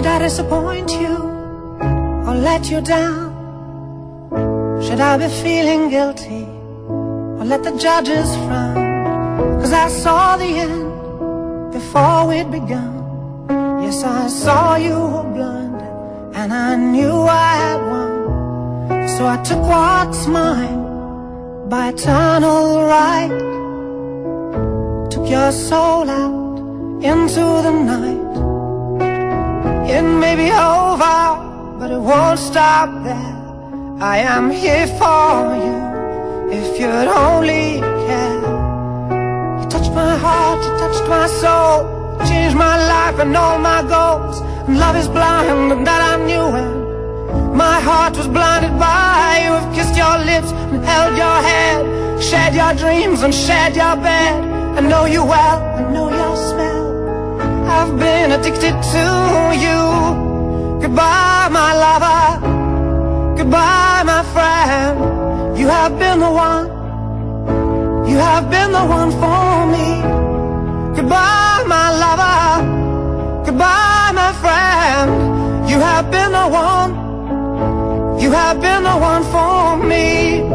Did I disappoint you or let you down? Should I be feeling guilty or let the judges frown? 'Cause I saw the end before we'd begun. Yes, I saw you were blind and I knew I had won. So I took what's mine by eternal right, took your soul out into the night. It may be over, but it won't stop there. I am here for you, if you'd only care. You touched my heart, you touched my soul, you changed my life and all my goals. And love is blind, and that I knew when my heart was blinded by you. I've kissed your lips and held your head, shared your dreams and shared your bed. I know you well, I know your smell, I've been addicted to you. Goodbye, my lover, goodbye, my friend. You have been the one, you have been the one for me. Goodbye, my lover, goodbye, my friend. You have been the one, you have been the one for me.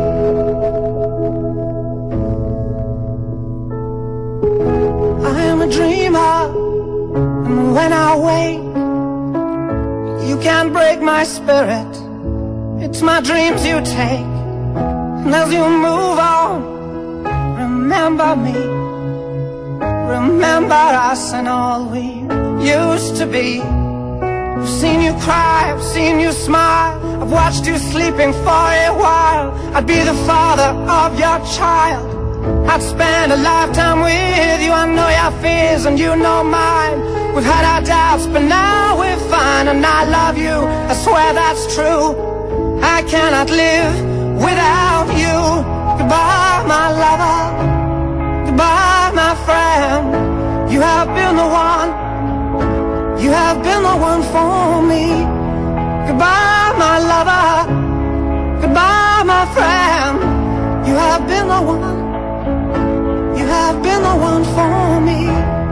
I am a dreamer, and when I wake, you can't break my spirit. It's my dreams you take, and as you move on, remember me, remember us and all we used to be. I've seen you cry, I've seen you smile, I've watched you sleeping for a while. I'd be the father of your child, I'd spend a lifetime with you. I know your fears and you know mine. We've had our doubts, but now we're fine. And I love you, I swear that's true. I cannot live without you. Goodbye, my lover, goodbye, my friend. You have been the one, you have been the one for me. Goodbye, my lover, goodbye, my friend. You have been the one, you have been the one for me.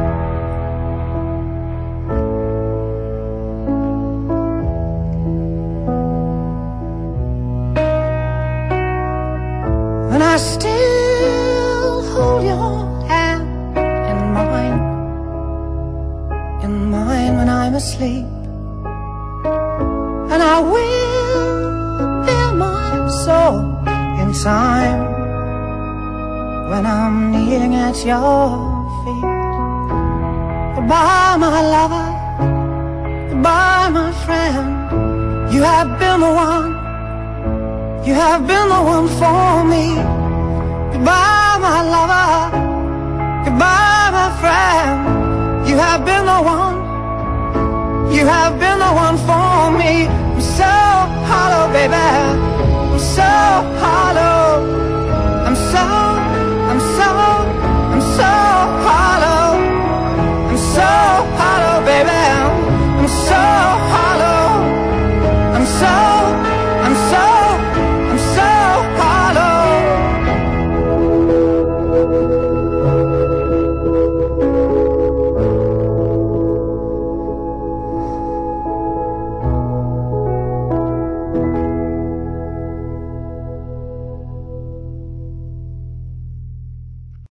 And I still hold your hand in mine when I'm asleep. And I will bear my soul in time when I'm kneeling at your feet. Goodbye, my lover, goodbye, my friend. You have been the one, you have been the one for me. Goodbye, my lover.